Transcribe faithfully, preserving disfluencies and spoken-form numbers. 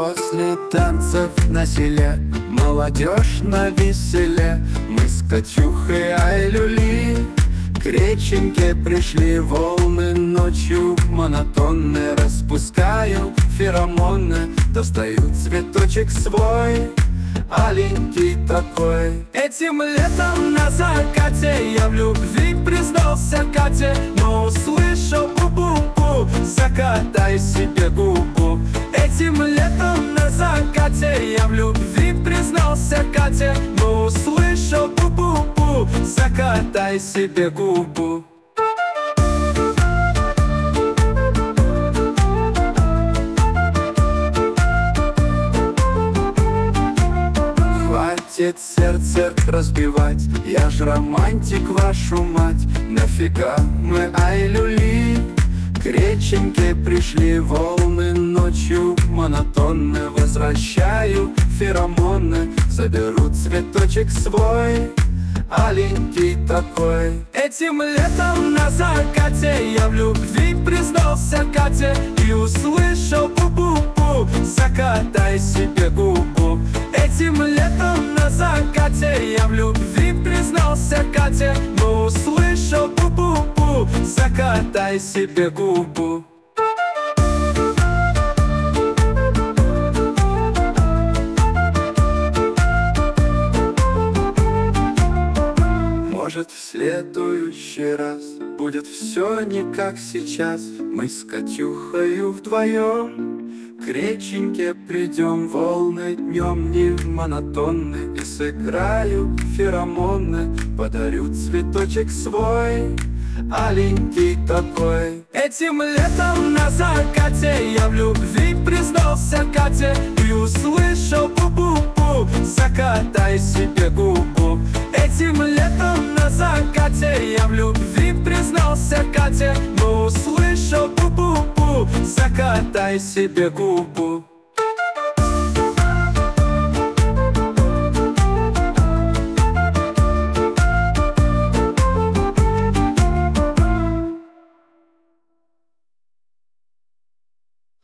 После танцев на селе молодежь на веселе. Мы с Катюхой ай-люли к реченьке пришли. Волны ночью монотонны распускают феромоны. Достают цветочек свой, аленький такой. Этим летом на закате я в любви признался Кате, но услышал бу-бу-бу, закатай себе губу. Этим летом на закате я в любви признался Кате, но услышал бу-бу-бу, закатай себе губу. Хватит сердце разбивать, я ж романтик, вашу мать. Нафига мы ай-люли к реченьке пришли. Волны ночью монотонны возвращаю феромоны. Заберу цветочек свой, аленький такой. Этим летом на закате я в любви признался Кате и услышал бу-бу-бу, закатай себе губу. Этим летом на закате я в любви признался Кате, но услышал бу-бу-бу, закатай себе губу. Может, в следующий раз будет все не как сейчас. Мы с Катюхою вдвоем к реченьке придем. Волны днем не монотонны и сыграю феромоны. Подарю цветочек свой, аленький такой. Этим летом на закате я в любви признался Кате и услышал бу-бу-бу, закатай себе губу. Этим летом на закате я в любви признался Кате, но услышал бу-бу-бу, закатай себе губу.